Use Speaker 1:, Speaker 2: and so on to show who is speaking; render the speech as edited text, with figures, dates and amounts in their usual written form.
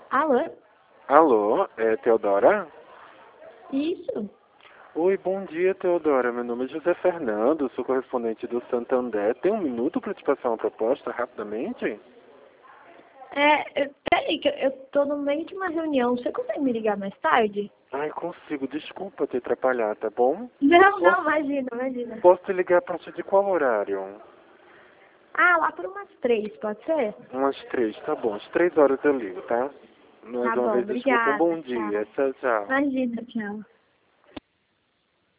Speaker 1: Alô?
Speaker 2: Alô, é Teodora?
Speaker 1: Isso?
Speaker 2: Oi, bom dia, Teodora. Meu nome é José Fernando, sou correspondente do Santander. Tem um minuto para te passar uma proposta rapidamente?
Speaker 1: Peraí, que eu tô no meio de uma reunião. Você consegue me ligar mais tarde?
Speaker 2: Ai, consigo. Desculpa te atrapalhar, tá bom?
Speaker 1: Não,
Speaker 2: Posso,
Speaker 1: imagina, imagina.
Speaker 2: posso te ligar a partir de qual horário?
Speaker 1: Ah, lá por umas 3, pode ser?
Speaker 2: Umas 3, tá bom. Às 3 horas eu ligo, tá? Mais
Speaker 1: Tá
Speaker 2: uma
Speaker 1: bom,
Speaker 2: vez, desculpa. Um
Speaker 1: obrigada.
Speaker 2: bom dia.
Speaker 1: Tchau.
Speaker 2: Tchau, tchau.
Speaker 1: Imagina, tchau.